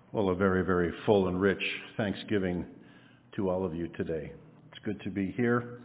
Well, a very, very full and rich Thanksgiving to all of you today. It's good to be here.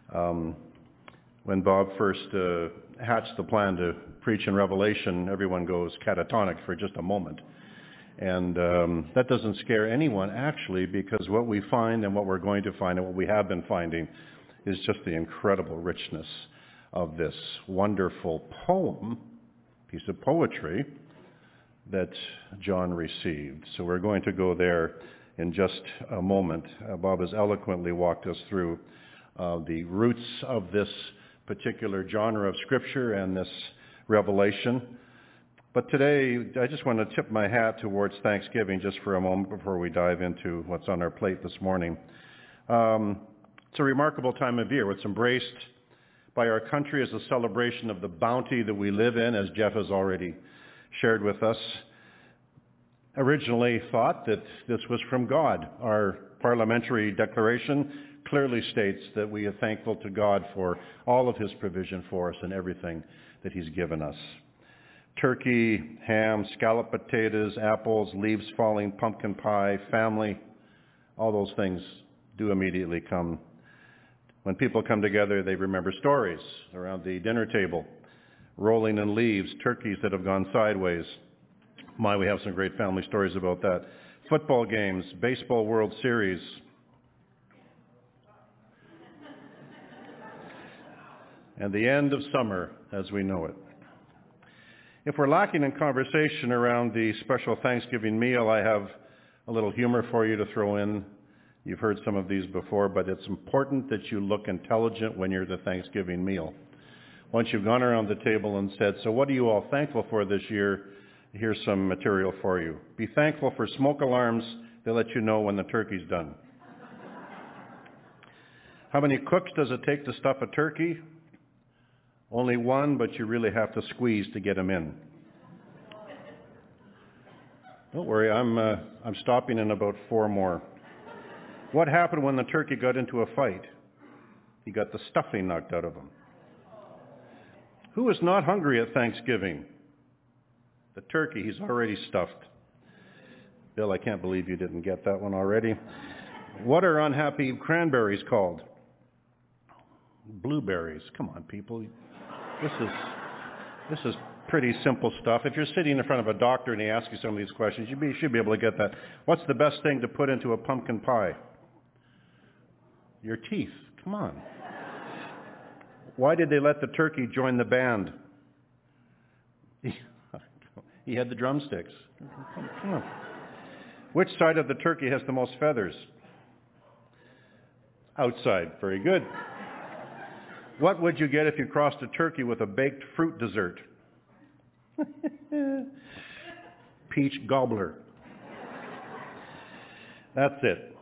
When Bob first hatched the plan to preach in Revelation, everyone goes catatonic for just a moment. And that doesn't scare anyone, actually, because what we find and what we're going to find and what we have been finding is just the incredible richness of this wonderful piece of poetry, that John received. So we're going to go there in just a moment. Bob has eloquently walked us through the roots of this particular genre of Scripture and this revelation. But today, I just want to tip my hat towards Thanksgiving just for a moment before we dive into what's on our plate this morning. It's a remarkable time of year. It's embraced by our country as a celebration of the bounty that we live in, as Jeff has already shared with us. Originally thought that this was from God. Our parliamentary declaration clearly states that we are thankful to God for all of his provision for us and everything that he's given us. Turkey, ham, scalloped potatoes, apples, leaves falling, pumpkin pie, family, all those things do immediately come. When people come together, they remember stories around the dinner table, rolling in leaves, turkeys that have gone sideways. We have some great family stories about that. Football games, baseball World Series. And the end of summer as we know it. If we're lacking in conversation around the special Thanksgiving meal, I have a little humor for you to throw in. You've heard some of these before, but it's important that you look intelligent when you're at the Thanksgiving meal. Once you've gone around the table and said, so what are you all thankful for this year? Here's some material for you. Be thankful for smoke alarms that let you know when the turkey's done. How many cooks does it take to stuff a turkey? Only one, but you really have to squeeze to get them in. Don't worry, I'm stopping in about 4 more. What happened when the turkey got into a fight? He got the stuffing knocked out of him. Who is not hungry at Thanksgiving? The turkey, he's already stuffed. Bill, I can't believe you didn't get that one already. What are unhappy cranberries called? Blueberries. Come on, people. This is pretty simple stuff. If you're sitting in front of a doctor and he asks you some of these questions, you should be able to get that. What's the best thing to put into a pumpkin pie? Your teeth. Come on. Why did they let the turkey join the band? He had the drumsticks. Come on. Which side of the turkey has the most feathers? Outside. Very good. What would you get if you crossed a turkey with a baked fruit dessert? Peach gobbler. That's it.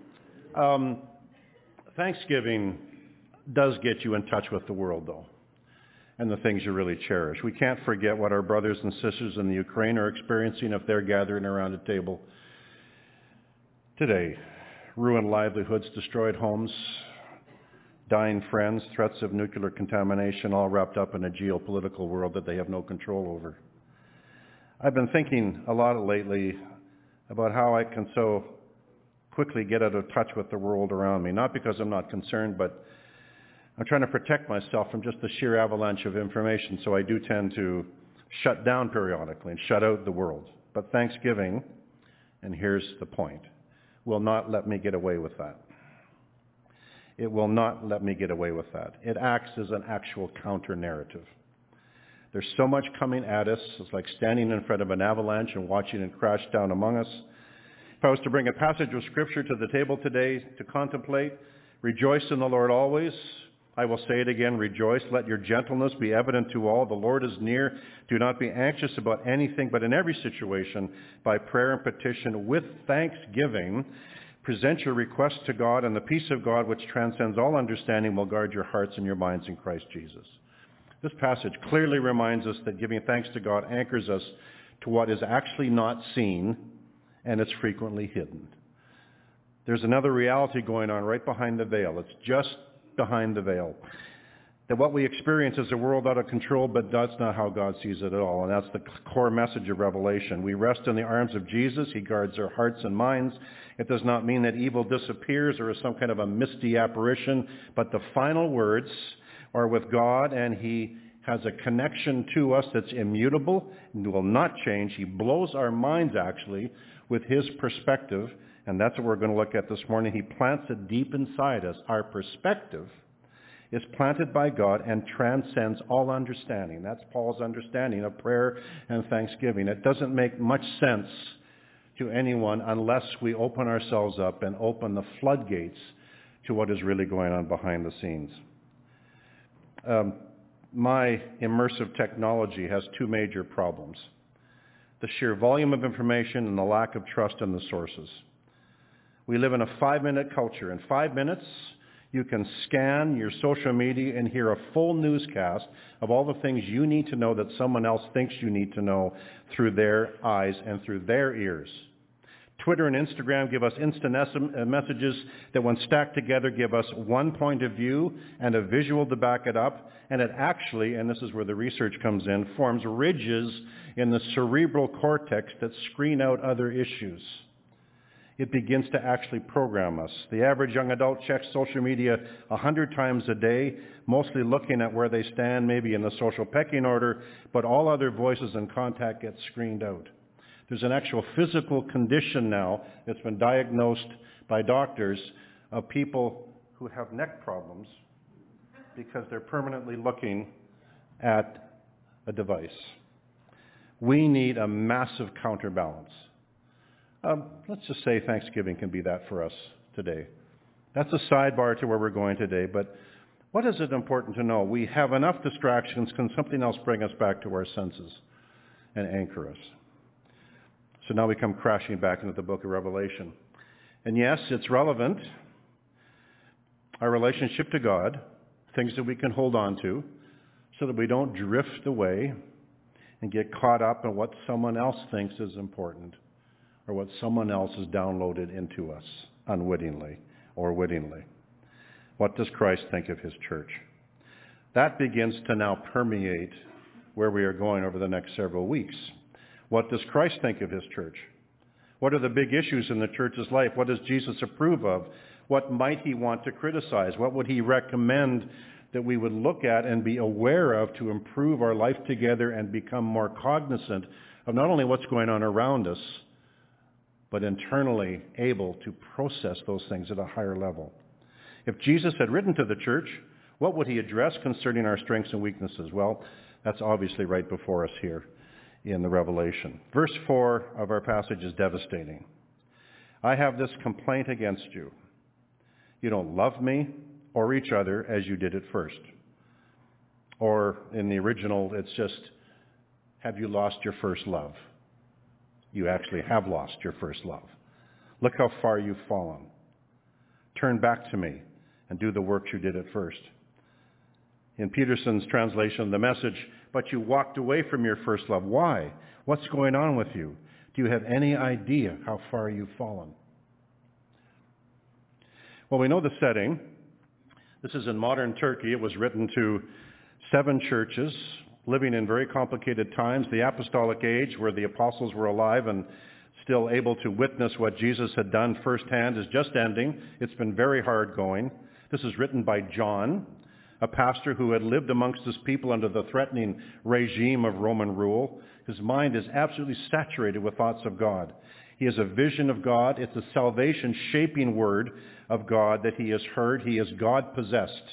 Thanksgiving does get you in touch with the world, though, and the things you really cherish. We can't forget what our brothers and sisters in the Ukraine are experiencing if they're gathering around a table today. Ruined livelihoods, destroyed homes, dying friends, threats of nuclear contamination, all wrapped up in a geopolitical world that they have no control over. I've been thinking a lot lately about how I can so quickly get out of touch with the world around me, not because I'm not concerned, but I'm trying to protect myself from just the sheer avalanche of information, so I do tend to shut down periodically and shut out the world. But Thanksgiving, and here's the point, will not let me get away with that. It will not let me get away with that. It acts as an actual counter-narrative. There's so much coming at us. It's like standing in front of an avalanche and watching it crash down among us. If I was to bring a passage of Scripture to the table today to contemplate, rejoice in the Lord always. I will say it again, rejoice. Let your gentleness be evident to all. The Lord is near. Do not be anxious about anything, but in every situation, by prayer and petition, with thanksgiving, present your requests to God, and the peace of God, which transcends all understanding, will guard your hearts and your minds in Christ Jesus. This passage clearly reminds us that giving thanks to God anchors us to what is actually not seen, and it's frequently hidden. There's another reality going on right behind the veil. It's just behind the veil that what we experience is a world out of control, but that's not how God sees it at all. And that's the core message of Revelation. We rest in the arms of Jesus. He guards our hearts and minds. It does not mean that evil disappears or is some kind of a misty apparition, but the final words are with God, and he has a connection to us that's immutable and will not change. He blows our minds, actually, with his perspective, and that's what we're going to look at this morning. He plants it deep inside us. Our perspective is planted by God and transcends all understanding. That's Paul's understanding of prayer and thanksgiving. It doesn't make much sense to anyone unless we open ourselves up and open the floodgates to what is really going on behind the scenes. My immersive technology has two major problems: the sheer volume of information and the lack of trust in the sources. We live in a 5-minute culture. In 5 minutes, you can scan your social media and hear a full newscast of all the things you need to know that someone else thinks you need to know through their eyes and through their ears. Twitter and Instagram give us instant messages that, when stacked together, give us one point of view and a visual to back it up. And it actually, and this is where the research comes in, forms ridges in the cerebral cortex that screen out other issues. It begins to actually program us. The average young adult checks social media 100 times a day, mostly looking at where they stand, maybe in the social pecking order, but all other voices and contact get screened out. There's an actual physical condition now that's been diagnosed by doctors of people who have neck problems because they're permanently looking at a device. We need a massive counterbalance. Let's just say Thanksgiving can be that for us today. That's a sidebar to where we're going today, but what is it important to know? We have enough distractions. Can something else bring us back to our senses and anchor us? So now we come crashing back into the book of Revelation. And yes, it's relevant. Our relationship to God, things that we can hold on to so that we don't drift away and get caught up in what someone else thinks is important, or what someone else has downloaded into us unwittingly or wittingly. What does Christ think of his church? That begins to now permeate where we are going over the next several weeks. What does Christ think of his church? What are the big issues in the church's life? What does Jesus approve of? What might he want to criticize? What would he recommend that we would look at and be aware of to improve our life together and become more cognizant of not only what's going on around us, but internally able to process those things at a higher level? If Jesus had written to the church, what would he address concerning our strengths and weaknesses? Well, that's obviously right before us here in the Revelation. Verse 4 of our passage is devastating. I have this complaint against you. You don't love me or each other as you did at first. Or in the original, it's just, have you lost your first love? You actually have lost your first love. Look how far you've fallen. Turn back to me and do the works you did at first. In Peterson's translation of the Message, but you walked away from your first love. Why? What's going on with you? Do you have any idea how far you've fallen? Well, we know the setting. This is in modern Turkey. It was written to 7 churches living in very complicated times. The apostolic age, where the apostles were alive and still able to witness what Jesus had done firsthand, is just ending. It's been very hard going. This is written by John, a pastor who had lived amongst his people under the threatening regime of Roman rule. His mind is absolutely saturated with thoughts of God. He has a vision of God. It's a salvation-shaping word of God that he has heard. He is God-possessed.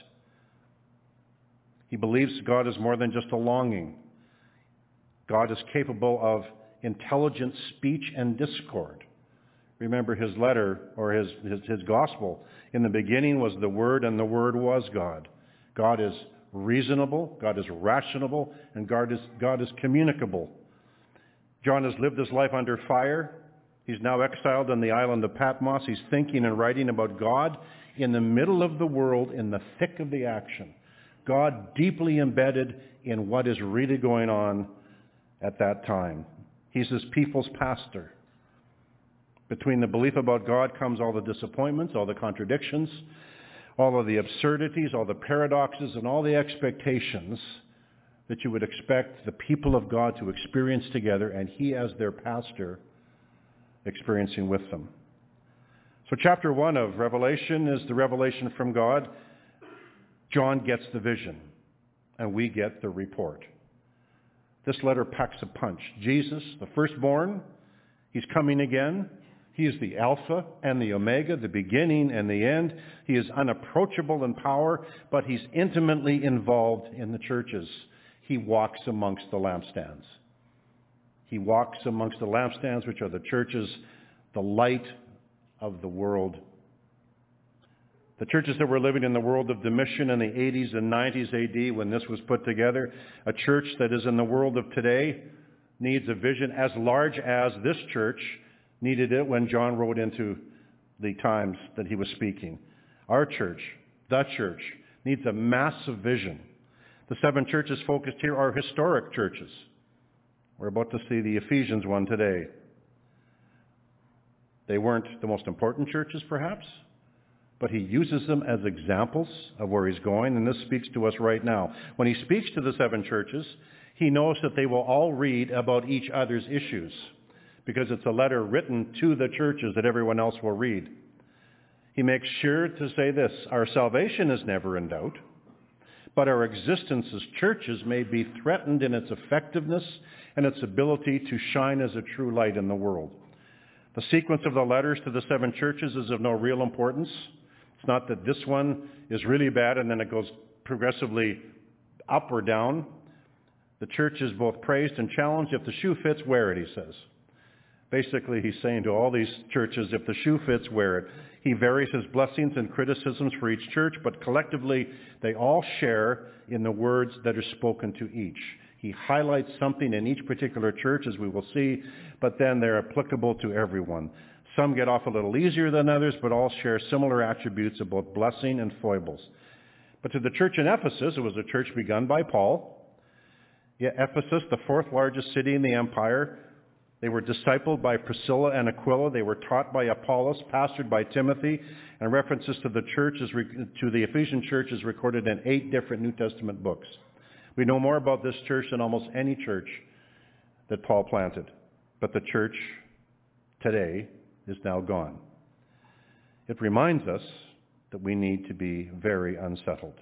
He believes God is more than just a longing. God is capable of intelligent speech and discord. Remember his letter, or his gospel. In the beginning was the Word, and the Word was God. God is reasonable, God is rational, and God is communicable. John has lived his life under fire. He's now exiled on the island of Patmos. He's thinking and writing about God in the middle of the world, in the thick of the action. God deeply embedded in what is really going on at that time. He's his people's pastor. Between the belief about God comes all the disappointments, all the contradictions, all of the absurdities, all the paradoxes, and all the expectations that you would expect the people of God to experience together, and he as their pastor experiencing with them. So chapter 1 of Revelation is the revelation from God. John gets the vision, and we get the report. This letter packs a punch. Jesus, the firstborn, he's coming again. He is the Alpha and the Omega, the beginning and the end. He is unapproachable in power, but he's intimately involved in the churches. He walks amongst the lampstands. He walks amongst the lampstands, which are the churches, the light of the world. The churches that were living in the world of Domitian in the 80s and 90s AD when this was put together, a church that is in the world of today needs a vision as large as this church needed it when John wrote into the times that he was speaking. Our church, the church, needs a massive vision. The 7 churches focused here are historic churches. We're about to see the Ephesians one today. They weren't the most important churches, perhaps, but he uses them as examples of where he's going, and this speaks to us right now. When he speaks to the 7 churches, he knows that they will all read about each other's issues, because it's a letter written to the churches that everyone else will read. He makes sure to say this: our salvation is never in doubt, but our existence as churches may be threatened in its effectiveness and its ability to shine as a true light in the world. The sequence of the letters to the 7 churches is of no real importance. It's not that this one is really bad and then it goes progressively up or down. The church is both praised and challenged. If the shoe fits, wear it, he says. Basically, he's saying to all these churches, if the shoe fits, wear it. He varies his blessings and criticisms for each church, but collectively, they all share in the words that are spoken to each. He highlights something in each particular church, as we will see, but then they're applicable to everyone. Some get off a little easier than others, but all share similar attributes of both blessing and foibles. But to the church in Ephesus, it was a church begun by Paul. Yet Ephesus, the 4th largest city in the empire, they were discipled by Priscilla and Aquila. They were taught by Apollos, pastored by Timothy, and references to the Ephesian church is recorded in 8 different New Testament books. We know more about this church than almost any church that Paul planted. But the church today is now gone. It reminds us that we need to be very unsettled.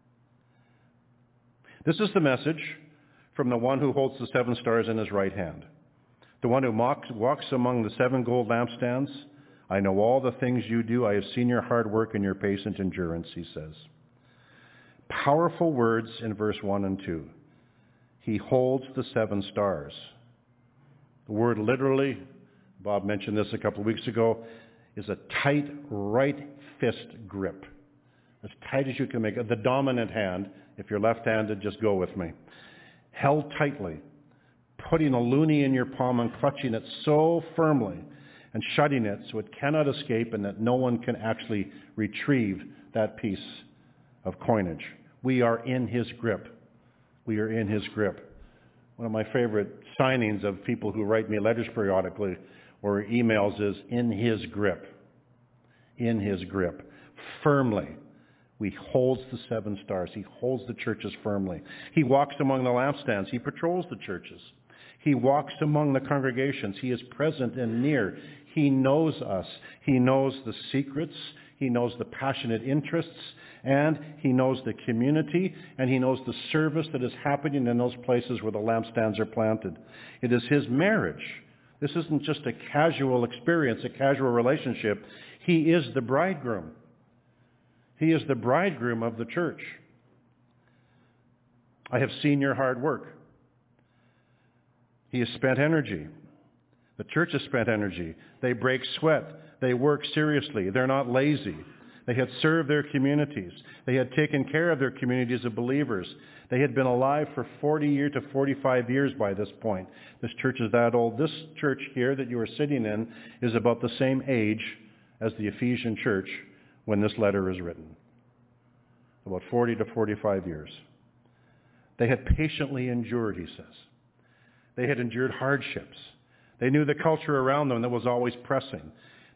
This is the message from the one who holds the 7 stars in his right hand. The one who walks among the 7 gold lampstands. I know all the things you do. I have seen your hard work and your patient endurance, he says. Powerful words in verse 1 and 2. He holds the 7 stars. The word literally, Bob mentioned this a couple of weeks ago, is a tight right fist grip. As tight as you can make it. The dominant hand, if you're left-handed, just go with me. Held tightly, putting a loonie in your palm and clutching it so firmly and shutting it so it cannot escape and that no one can actually retrieve that piece of coinage. We are in his grip. We are in his grip. One of my favorite signings of people who write me letters periodically or emails is in his grip. In his grip. Firmly. He holds the 7 stars. He holds the churches firmly. He walks among the lampstands. He patrols the churches. He walks among the congregations. He is present and near. He knows us. He knows the secrets. He knows the passionate interests. And he knows the community. And he knows the service that is happening in those places where the lampstands are planted. It is his marriage. This isn't just a casual experience, a casual relationship. He is the bridegroom. He is the bridegroom of the church. I have seen your hard work. He has spent energy. The church has spent energy. They break sweat. They work seriously. They're not lazy. They had served their communities. They had taken care of their communities of believers. They had been alive for 40 to 45 years by this point. This church is that old. This church here that you are sitting in is about the same age as the Ephesian church when this letter is written. About 40 to 45 years. They had patiently endured, he says. They had endured hardships. They knew the culture around them that was always pressing.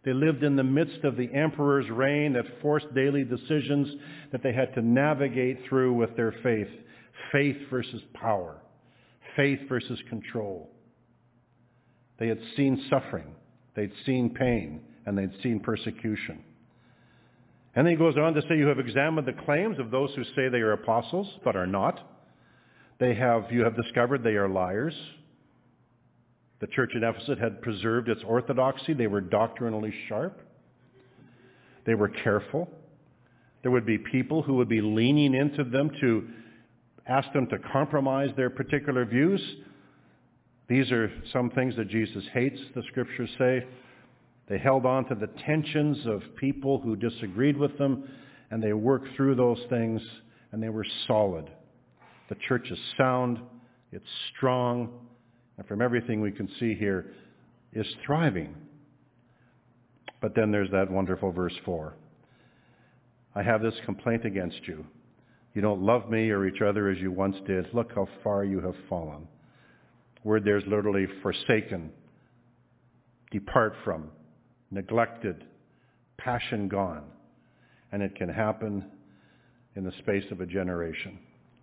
They lived in the midst of the emperor's reign that forced daily decisions that they had to navigate through with their faith. Faith versus power. Faith versus control. They had seen suffering. They'd seen pain. And they'd seen persecution. And then he goes on to say, you have examined the claims of those who say they are apostles, but are not. You have discovered they are liars. The church at Ephesus had preserved its orthodoxy. They were doctrinally sharp. They were careful. There would be people who would be leaning into them to ask them to compromise their particular views. These are some things that Jesus hates, the scriptures say. They held on to the tensions of people who disagreed with them, and they worked through those things, and they were solid. The church is sound, it's strong, and from everything we can see here, is thriving. But then there's that wonderful verse 4. I have this complaint against you. You don't love me or each other as you once did. Look how far you have fallen. Word there's literally forsaken, depart from, neglected, passion gone. And it can happen in the space of a generation.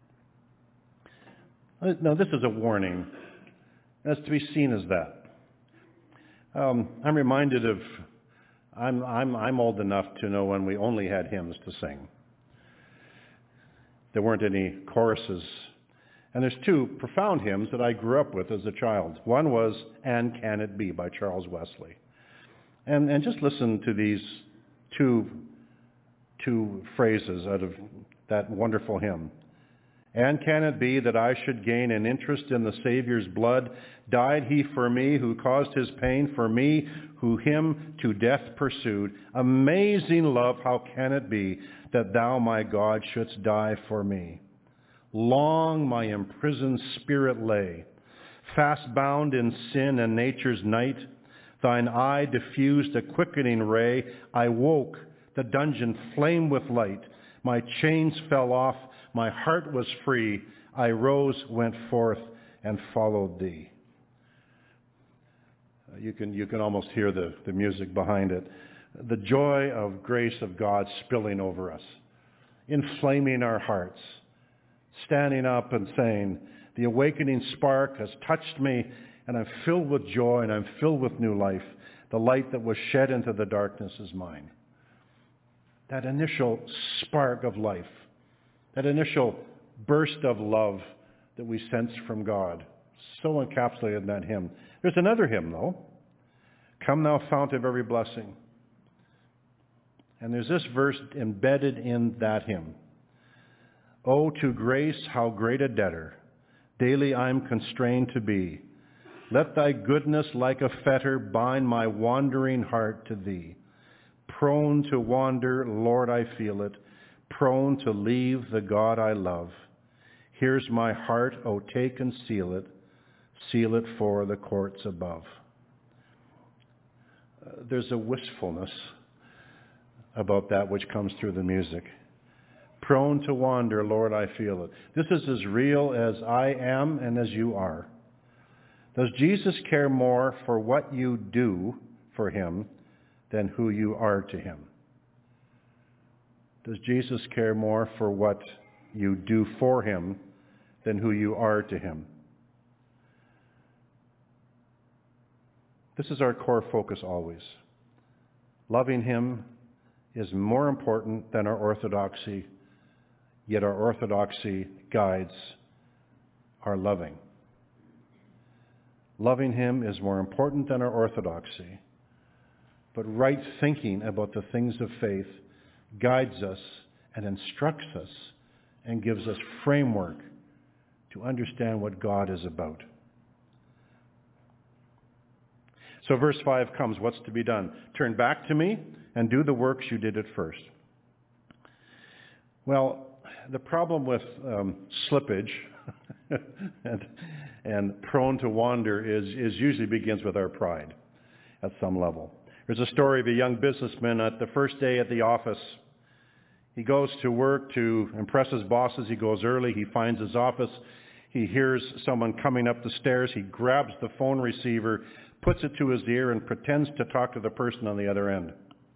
Now, this is a warning. That's to be seen as that. I'm reminded of, I'm old enough to know when we only had hymns to sing. There weren't any choruses. And there's two profound hymns that I grew up with as a child. One was And Can It Be by Charles Wesley. And just listen to these two phrases out of that wonderful hymn. And can it be that I should gain an interest in the Savior's blood? Died he for me, who caused his pain, for me, who him to death pursued? Amazing love, how can it be that thou, my God, shouldst die for me? Long my imprisoned spirit lay, fast bound in sin and nature's night. Thine eye diffused a quickening ray. I woke, the dungeon flamed with light. My chains fell off, my heart was free. I rose, went forth, and followed thee. You can almost hear the music behind it. The joy of grace of God spilling over us, inflaming our hearts, standing up and saying, the awakening spark has touched me, and I'm filled with joy, and I'm filled with new life. The light that was shed into the darkness is mine. That initial spark of life, that initial burst of love that we sense from God, so encapsulated in that hymn. There's another hymn, though. Come thou fount of every blessing. And there's this verse embedded in that hymn. Oh, to grace, how great a debtor daily I'm constrained to be. Let thy goodness like a fetter bind my wandering heart to thee. Prone to wander, Lord, I feel it. Prone to leave the God I love. Here's my heart, oh, take and seal it. Seal it for the courts above. There's a wistfulness about that which comes through the music. Prone to wander, Lord, I feel it. This is as real as I am and as you are. Does Jesus care more for what you do for him than who you are to him? Does Jesus care more for what you do for him than who you are to him? This is our core focus always. Loving him is more important than our orthodoxy, yet our orthodoxy guides our loving. Loving him is more important than our orthodoxy, but right thinking about the things of faith guides us and instructs us and gives us framework to understand what God is about. So verse 5 comes, what's to be done? Turn back to me and do the works you did at first. Well, the problem with slippage and prone to wander is usually begins with our pride at some level. There's a story of a young businessman at the first day at the office. He goes to work to impress his bosses. He goes early. He finds his office. He hears someone coming up the stairs. He grabs the phone receiver, puts it to his ear, and pretends to talk to the person on the other end.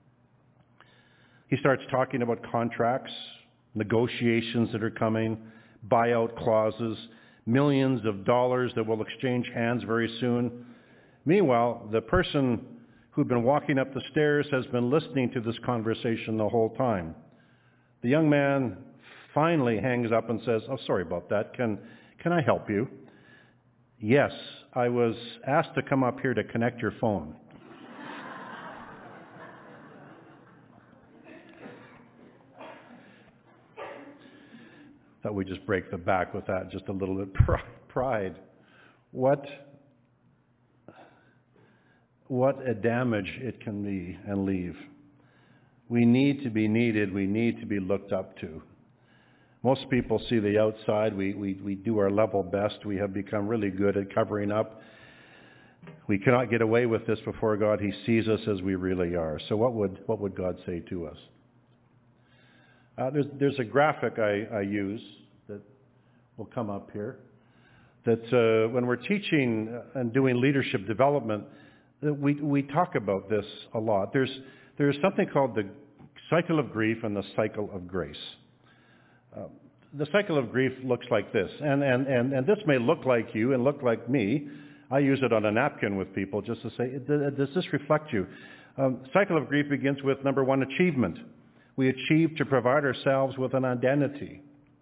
He starts talking about contracts, negotiations that are coming, buyout clauses, millions of dollars that will exchange hands very soon. Meanwhile, the person who'd been walking up the stairs has been listening to this conversation the whole time. The young man finally hangs up and says, "Oh, sorry about that. Can I help you?" "Yes, I was asked to come up here to connect your phone." Thought we'd just break the back with that, just a little bit. Pride. What a damage it can be and leave. We need to be needed. We need to be looked up to. Most people see the outside. We do our level best. We have become really good at covering up. We cannot get away with this before God. He sees us as we really are. So what would God say to us? There's a graphic I use that will come up here, that when we're teaching and doing leadership development, we talk about this a lot. There's something called the cycle of grief and the cycle of grace. The cycle of grief looks like this, and this may look like you and look like me. I use it on a napkin with people just to say, does this reflect you? Cycle of grief begins with, number one, achievement. We achieve to provide ourselves with an identity.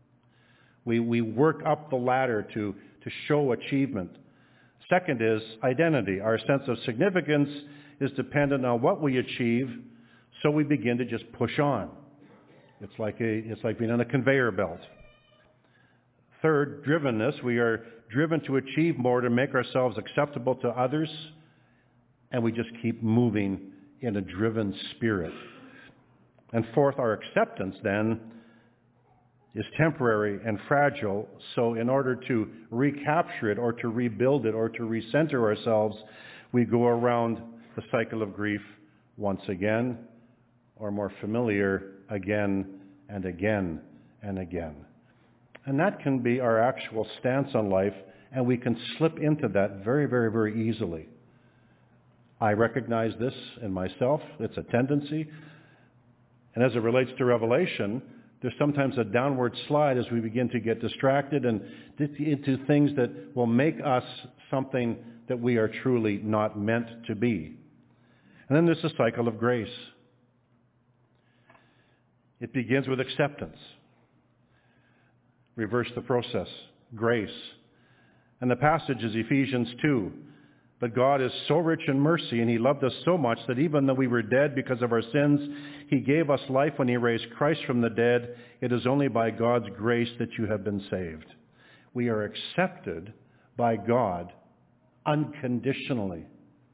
We work up the ladder to show achievement. Second is identity. Our sense of significance is dependent on what we achieve, so we begin to just push on. It's like being on a conveyor belt. Third, drivenness. We are driven to achieve more, to make ourselves acceptable to others, and we just keep moving in a driven spirit. And fourth, our acceptance then is temporary and fragile, so in order to recapture it or to rebuild it or to recenter ourselves, we go around the cycle of grief once again, or more familiar, again and again and again. And that can be our actual stance on life, and we can slip into that very, very, very easily. I recognize this in myself. It's a tendency. And as it relates to Revelation, there's sometimes a downward slide as we begin to get distracted and into things that will make us something that we are truly not meant to be. And then there's a cycle of grace. It begins with acceptance. Reverse the process. Grace. And the passage is Ephesians 2. But God is so rich in mercy, and He loved us so much that even though we were dead because of our sins, He gave us life when He raised Christ from the dead. It is only by God's grace that you have been saved. We are accepted by God unconditionally.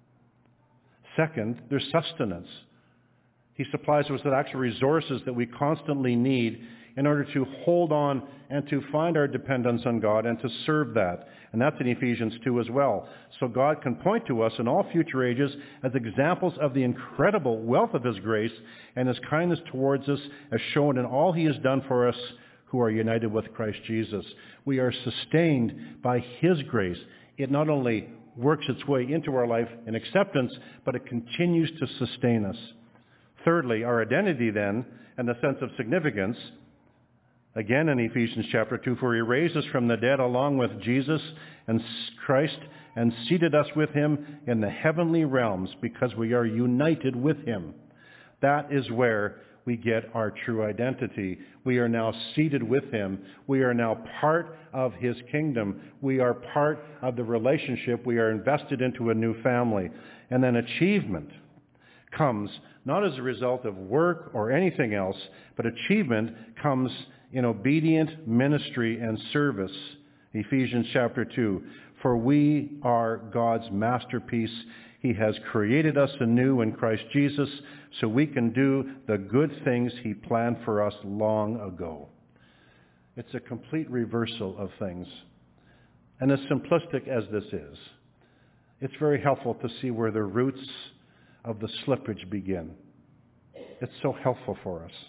Second, there's sustenance. He supplies us with actual resources that we constantly need in order to hold on and to find our dependence on God and to serve that. And that's in Ephesians 2 as well. So God can point to us in all future ages as examples of the incredible wealth of His grace and His kindness towards us as shown in all He has done for us who are united with Christ Jesus. We are sustained by His grace. It not only works its way into our life in acceptance, but it continues to sustain us. Thirdly, our identity then, and the sense of significance, again in Ephesians chapter 2, for He raised us from the dead along with Jesus and Christ and seated us with Him in the heavenly realms because we are united with Him. That is where we get our true identity. We are now seated with Him. We are now part of His kingdom. We are part of the relationship. We are invested into a new family. And then achievement comes not as a result of work or anything else, but achievement comes in obedient ministry and service. Ephesians chapter 2. For we are God's masterpiece. He has created us anew in Christ Jesus so we can do the good things He planned for us long ago. It's a complete reversal of things. And as simplistic as this is, it's very helpful to see where the roots of the slippage begin. It's so helpful for us.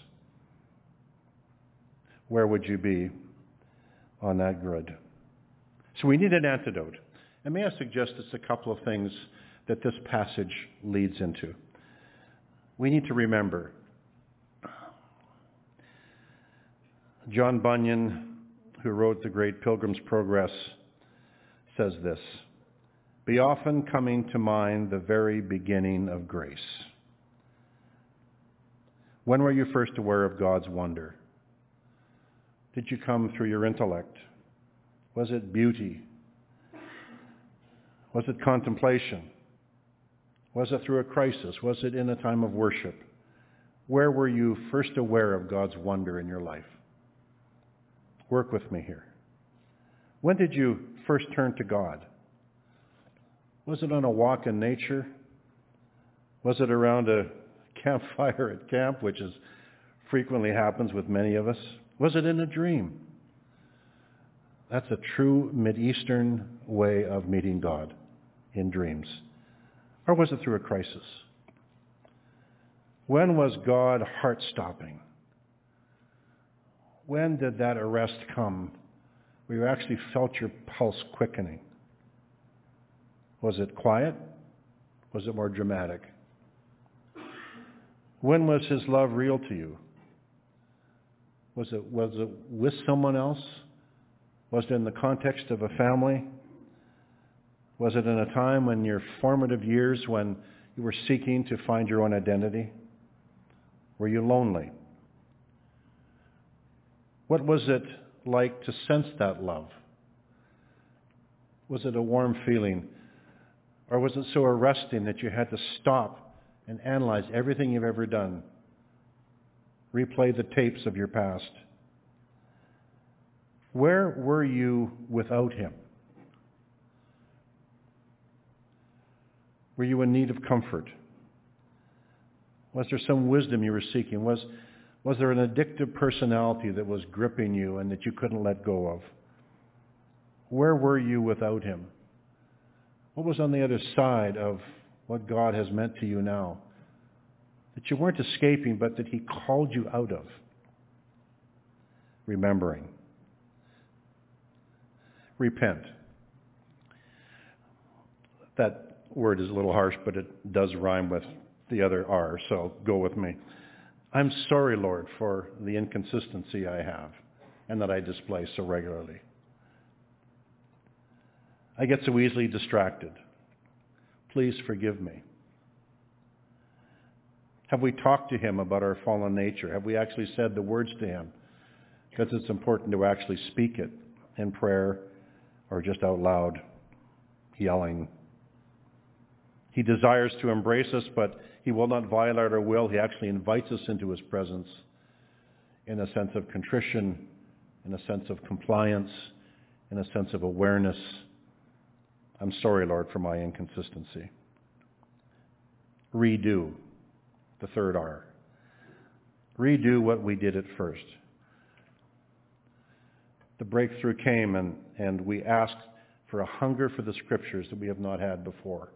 Where would you be on that grid? So we need an antidote. And may I suggest just a couple of things that this passage leads into. We need to remember John Bunyan, who wrote the great Pilgrim's Progress, says this: "Be often coming to mind the very beginning of grace." When were you first aware of God's wonder? Did you come through your intellect? Was it beauty? Was it contemplation? Was it through a crisis? Was it in a time of worship? Where were you first aware of God's wonder in your life? Work with me here. When did you first turn to God? Was it on a walk in nature? Was it around a campfire at camp, which is frequently happens with many of us? Was it in a dream? That's a true Mideastern way of meeting God, in dreams. Or was it through a crisis? When was God heart-stopping? When did that arrest come where you actually felt your pulse quickening? Was it quiet? Was it more dramatic? When was his love real to you? Was it with someone else? Was it in the context of a family? Was it in a time in your formative years when you were seeking to find your own identity? Were you lonely? What was it like to sense that love? Was it a warm feeling? Or was it so arresting that you had to stop and analyze everything you've ever done? Replay the tapes of your past. Where were you without him? Were you in need of comfort? Was there some wisdom you were seeking? Was there an addictive personality that was gripping you and that you couldn't let go of? Where were you without him? What was on the other side of what God has meant to you now? That you weren't escaping, but that he called you out of. Remembering. Repent. That word is a little harsh, but it does rhyme with the other R, so go with me. I'm sorry, Lord, for the inconsistency I have and that I display so regularly. I get so easily distracted. Please forgive me. Have we talked to him about our fallen nature? Have we actually said the words to him? Because it's important to actually speak it in prayer or just out loud, yelling. He desires to embrace us, but he will not violate our will. He actually invites us into his presence in a sense of contrition, in a sense of compliance, in a sense of awareness. I'm sorry, Lord, for my inconsistency. Redo, the third R. Redo what we did at first. The breakthrough came and we asked for a hunger for the scriptures that we have not had before.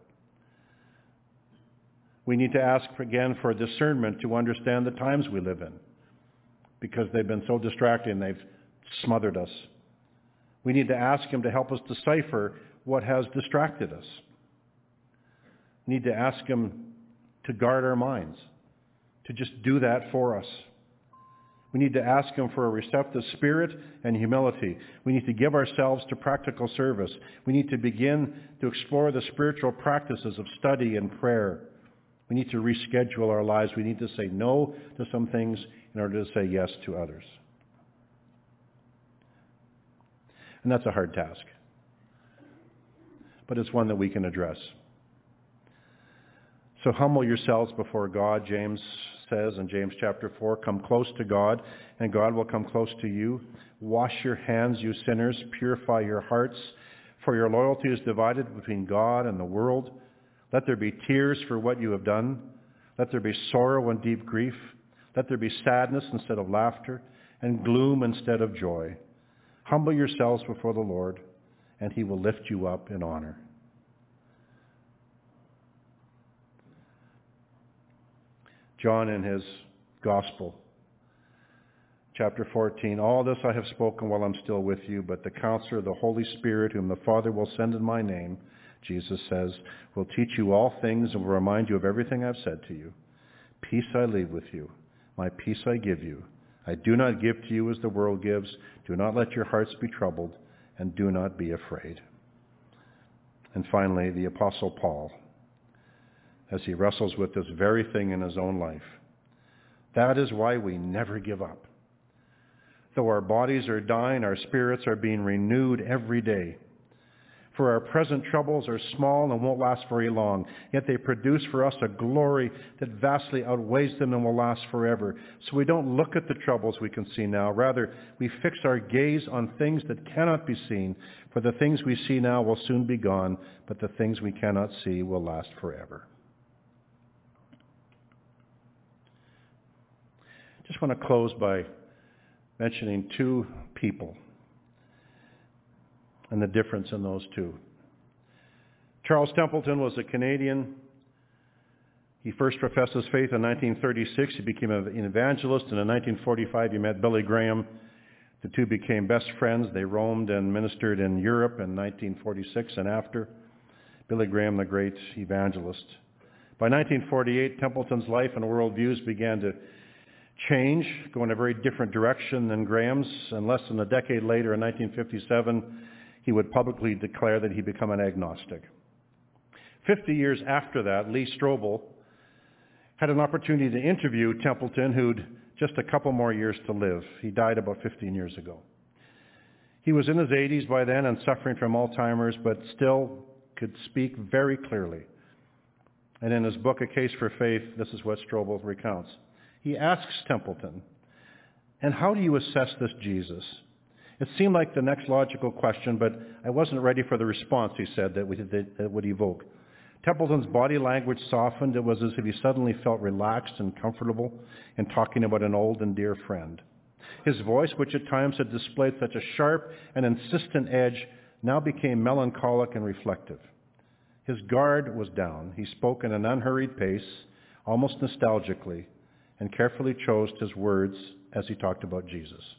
We need to ask again for discernment to understand the times we live in, because they've been so distracting, they've smothered us. We need to ask him to help us decipher what has distracted us. We need to ask him to guard our minds, to just do that for us. We need to ask him for a receptive spirit and humility. We need to give ourselves to practical service. We need to begin to explore the spiritual practices of study and prayer. We need to reschedule our lives. We need to say no to some things in order to say yes to others. And that's a hard task. But it's one that we can address. So humble yourselves before God, James says in James chapter 4. Come close to God, and God will come close to you. Wash your hands, you sinners. Purify your hearts, for your loyalty is divided between God and the world. Let there be tears for what you have done. Let there be sorrow and deep grief. Let there be sadness instead of laughter, and gloom instead of joy. Humble yourselves before the Lord, and he will lift you up in honor. John in his Gospel, chapter 14, all this I have spoken while I'm still with you, but the Counselor, the Holy Spirit, whom the Father will send in my name, Jesus says, will teach you all things and will remind you of everything I've said to you. Peace I leave with you. My peace I give you. I do not give to you as the world gives. Do not let your hearts be troubled, and do not be afraid. And finally, the Apostle Paul, as he wrestles with this very thing in his own life. That is why we never give up. Though our bodies are dying, our spirits are being renewed every day. For our present troubles are small and won't last very long, yet they produce for us a glory that vastly outweighs them and will last forever. So we don't look at the troubles we can see now. Rather, we fix our gaze on things that cannot be seen. For the things we see now will soon be gone, but the things we cannot see will last forever. Just want to close by mentioning two people and the difference in those two. Charles Templeton was a Canadian. He first professed his faith in 1936. He became an evangelist, and in 1945 he met Billy Graham. The two became best friends. They roamed and ministered in Europe in 1946 and after. Billy Graham, the great evangelist. By 1948, Templeton's life and worldviews began to change, go in a very different direction than Graham's, and less than a decade later, in 1957, he would publicly declare that he'd become an agnostic. 50 years after that, Lee Strobel had an opportunity to interview Templeton, who'd just a couple more years to live. He died about 15 years ago. He was in his 80s by then and suffering from Alzheimer's, but still could speak very clearly. And in his book, A Case for Faith, this is what Strobel recounts. He asks Templeton, "And how do you assess this Jesus?" It seemed like the next logical question, but I wasn't ready for the response, he said, that would evoke. Templeton's body language softened. It was as if he suddenly felt relaxed and comfortable in talking about an old and dear friend. His voice, which at times had displayed such a sharp and insistent edge, now became melancholic and reflective. His guard was down. He spoke in an unhurried pace, almost nostalgically, and carefully chose his words as he talked about Jesus.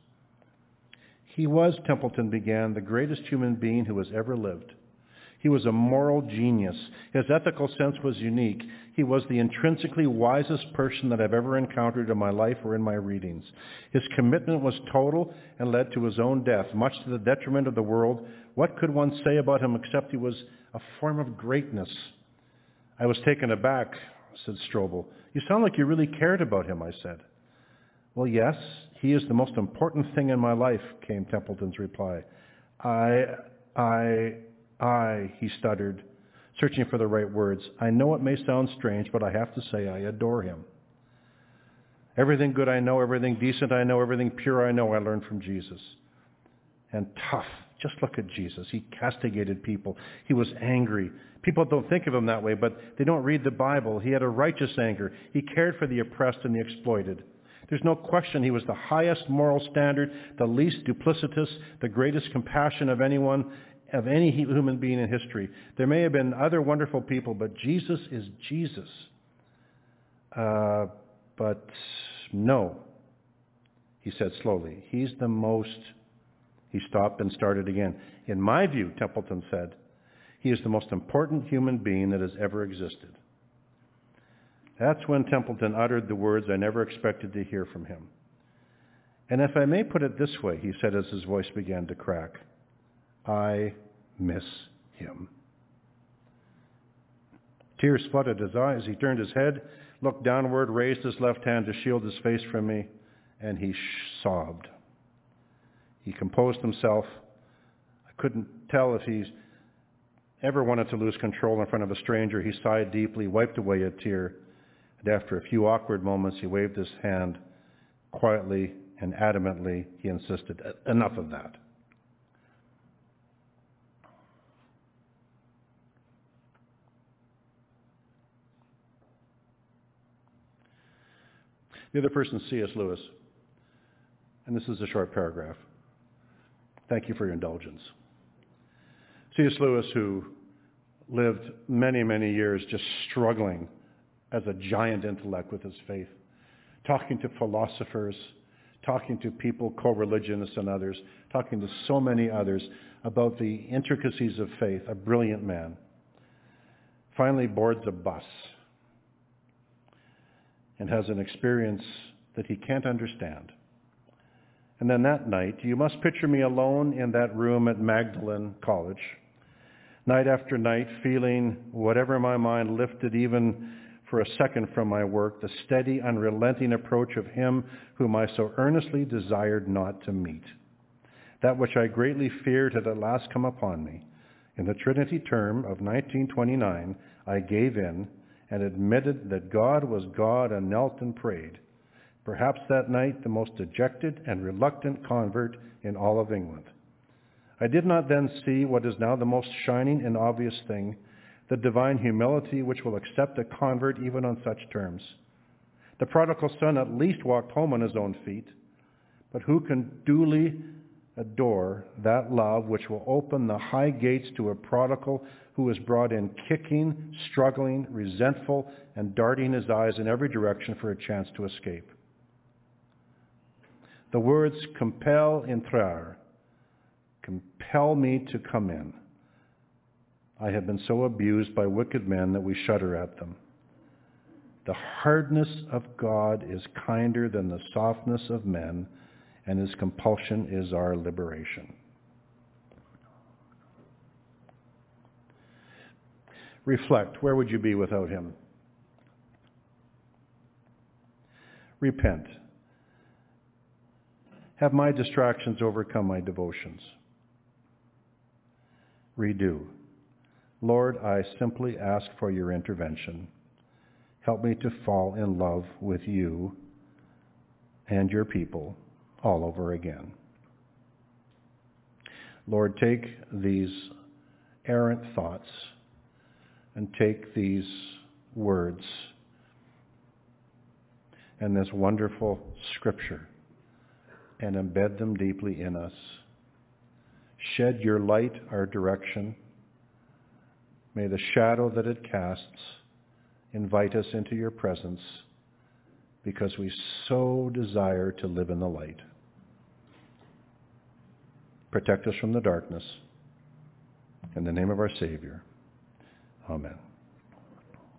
He was, Templeton began, the greatest human being who has ever lived. He was a moral genius. His ethical sense was unique. He was the intrinsically wisest person that I've ever encountered in my life or in my readings. His commitment was total and led to his own death, much to the detriment of the world. What could one say about him except he was a form of greatness? I was taken aback, said Strobel. You sound like you really cared about him, I said. Well, yes, he is the most important thing in my life, came Templeton's reply. He stuttered, searching for the right words. I know it may sound strange, but I have to say I adore him. Everything good I know, everything decent I know, everything pure I know, I learned from Jesus. And tough. Just look at Jesus. He castigated people. He was angry. People don't think of him that way, but they don't read the Bible. He had a righteous anger. He cared for the oppressed and the exploited. There's no question he was the highest moral standard, the least duplicitous, the greatest compassion of anyone, of any human being in history. There may have been other wonderful people, but Jesus is Jesus. But no, he said slowly. He's the most... He stopped and started again. In my view, Templeton said, he is the most important human being that has ever existed. That's when Templeton uttered the words I never expected to hear from him. And if I may put it this way, he said as his voice began to crack, I miss him. Tears flooded his eyes. He turned his head, looked downward, raised his left hand to shield his face from me, and he sobbed. He composed himself. I couldn't tell if he ever wanted to lose control in front of a stranger. He sighed deeply, wiped away a tear, and after a few awkward moments, he waved his hand quietly and adamantly. He insisted, enough of that. The other person is C.S. Lewis, and this is a short paragraph. Thank you for your indulgence. C.S. Lewis, who lived many, many years just struggling as a giant intellect with his faith, talking to philosophers, talking to people, co-religionists and others, talking to so many others about the intricacies of faith, a brilliant man. finally boards a bus and has an experience that he can't understand. And then that night, you must picture me alone in that room at Magdalen College, night after night, feeling whatever my mind lifted even for a second from my work, the steady, unrelenting approach of him whom I so earnestly desired not to meet. That which I greatly feared had at last come upon me. In the Trinity term of 1929, I gave in and admitted that God was God and knelt and prayed. Perhaps that night the most dejected and reluctant convert in all of England. I did not then see what is now the most shining and obvious thing, the divine humility which will accept a convert even on such terms. The prodigal son at least walked home on his own feet, but who can duly adore that love which will open the high gates to a prodigal who is brought in kicking, struggling, resentful, and darting his eyes in every direction for a chance to escape? The words compel entrar, compel me to come in. I have been so abused by wicked men that we shudder at them. The hardness of God is kinder than the softness of men, and his compulsion is our liberation. Reflect, where would you be without him? Repent. Have my distractions overcome my devotions? Redo. Lord, I simply ask for your intervention. Help me to fall in love with you and your people all over again. Lord, take these errant thoughts and take these words and this wonderful scripture and embed them deeply in us. Shed your light our direction. May the shadow that it casts invite us into your presence, because we so desire to live in the light. Protect us from the darkness. In the name of our Savior. Amen.